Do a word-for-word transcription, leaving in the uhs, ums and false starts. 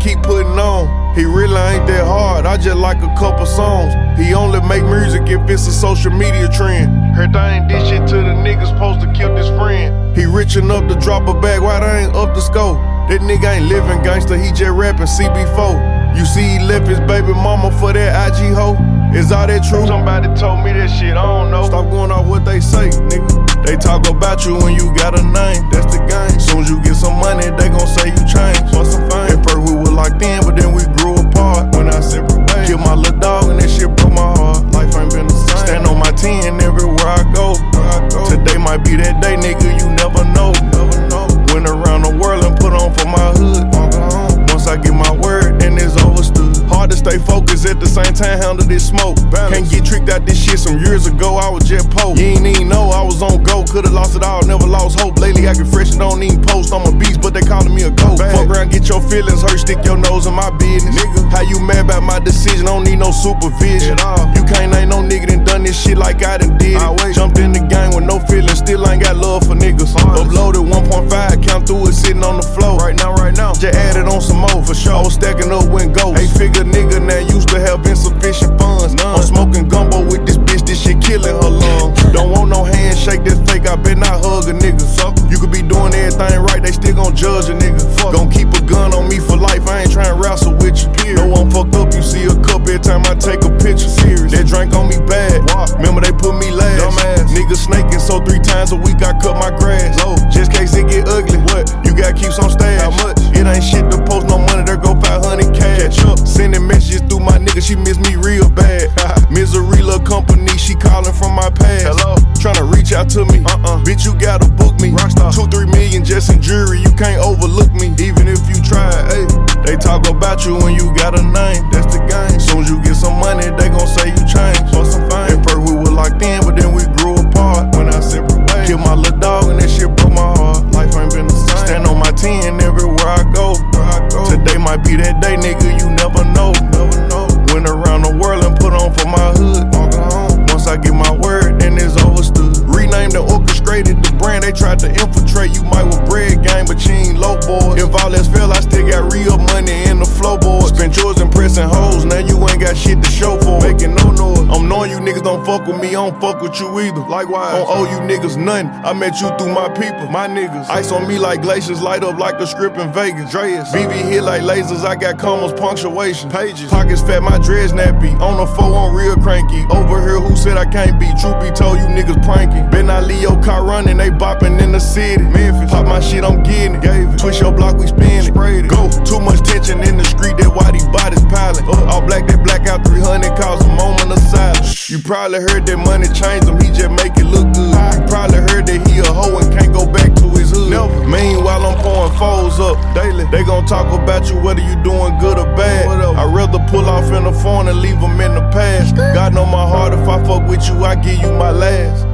keep putting on. He really ain't that hard, I just like a couple songs. He only make music if it's a social media trend. Heard I ain't this shit to the niggas supposed to kill this friend. He rich enough to drop a bag, why they ain't up the scope? That nigga ain't living gangster, he just rapping C B four. You see he left his baby mama for that I G hoe. Is all that true? Somebody told me that shit, I don't know. Stop going off what they say, nigga. They talk about you when you got a name, that's the game. Soon as you get some money, they gon' say you changed for some fame. At first we were locked in, but then we grew apart. When I separate ways, killed my little dog and that shit broke my heart. Life ain't been the same. Stand on my ten everywhere I go. Today might be that day, nigga, you never know. Never know. Went around the world and put on for my hood. Once I get my word, then it's overstood. Hard to stay focused at the same time, handle this smoke. Can't get tricked out this shit some years ago, I was just post. You ain't even know I was on go, could've lost it all, never lost hope. Lately I get fresh and don't even post, I'm a beast, but they calling me a goat. Fuck around, get your feelings hurt, stick your nose in my business. Nigga, how you mad about my decision, don't need no supervision. You can't name no nigga that done this shit like I done did it. Jumped in the game with no feelings, still ain't got love for niggas. Uploaded one point five, count through it sitting on the floor. Right now, right now, just added on some more for sure. I was stacking up when ghosts. Eight figure nigga now used to have insufficient funds. None. I'm smoking gumbo with this bitch, this shit killing her lungs. Don't want no handshake that's fake, I bet not hug a nigga. So you could be doing everything right, they still gon' judge a nigga. Fuck. Gon' keep a gun on me for life, I ain't tryna wrestle with you. Period. No, I'm fucked up, you see a cup every time I take a picture. Serious. That drink on me bad. Wow. Remember they put me last. Dumbass. Nigga snaking, so three times a week I cut my grass. Low. Just case it get ugly. What? You gotta keep some stash. How much? It ain't shit to post no money, there go five hundred cash. Catch up. Sending messages through my nigga, she miss me real bad. Misery little company, she calling from my past. Hello. Tryna reach out to me. Uh-uh. Bitch, you gotta book me. Rockstar. Two, three million just in jury, you can't overlook me. Even if you try, ayy. They talk about you when you got a name, that's the game. Soon as you get some money, they gon' say you changed for some fame. At first we were locked in, but then we grew apart. When I separate ways, killed my little dog and that shit broke my heart. Life ain't been the same. Stand on my ten everywhere I go. Today might be that day, nigga, you never know. Never know. Went around the world and put on for my hood. Once I get my word, then it's overstood. Renamed and orchestrated the brand, they tried to infiltrate. You might with bread game, but you ain't low boys. If all else fail, I still got real money in the flow board. Spent yours impressing hoes, now you ain't got shit to show for. Making no noise. I'm knowing you niggas don't fuck with me, I don't fuck with you either. Likewise, I don't owe you niggas nothing. I met you through my people, my niggas. Ice on me like glaciers, light up like the strip in Vegas. Dreas, B B hit like lasers, I got commas, punctuation. Pages, pockets fat, my dreads nappy. On the phone, I'm real cranky. Over here, who said I can't be? Truth be told, you niggas pranking. Bet not leave your car running, they bopping in the city. Memphis, pop my shit, I'm getting it. Gave it. Twist your block, we spin it. Sprayed it. Go, too much tension in the street, that why these bodies piling. Uh, all black, that black out three hundred, cause a moment of silence. You probably heard that money changed him, he just make it look good. You probably heard that he a hoe and can't go back to his hood. Never. Meanwhile, I'm pouring foes up daily. They gon' talk about you whether you doing good or bad. I'd rather pull off in the phone and leave them in the past. God know my heart, if I fuck with you, I give you my last.